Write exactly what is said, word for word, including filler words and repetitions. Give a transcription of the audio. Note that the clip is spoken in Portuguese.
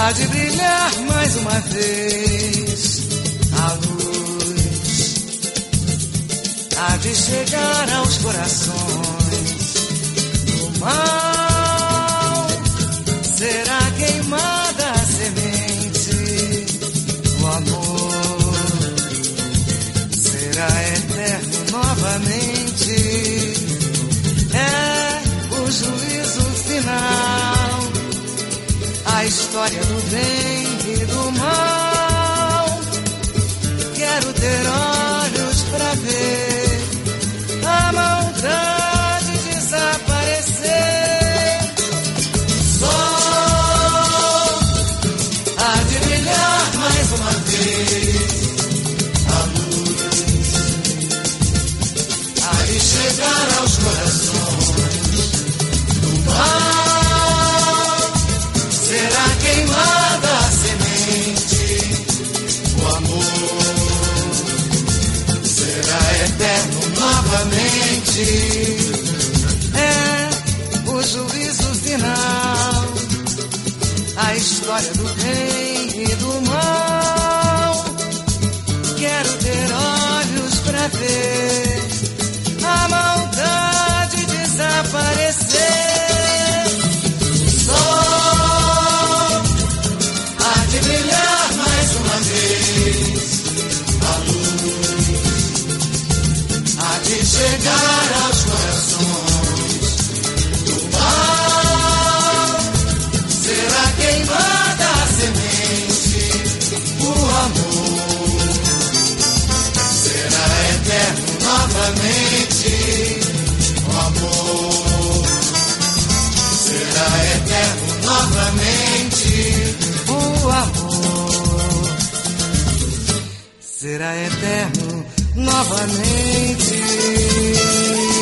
há de brilhar mais uma vez a luz, há de chegar aos corações do mal. Será queimada a semente do amor, será eterno novamente. É o juízo final, a história do bem e do mal. Quero ter olhos pra ver a maldade desaparecer. Sol há de brilhar mais uma vez a luz, há de chegar aos corações do mal. Será queimada a semente, o amor será eterno novamente. É o juízo final, a história do bem e do mal. Quero ter olhos pra ver a maldade desaparecer. Sol há de brilhar mais uma vez a luz, há de chegar aos corações do mal. Será queimada a semente, o amor será eterno novamente. O amor será eterno novamente. O amor será eterno novamente.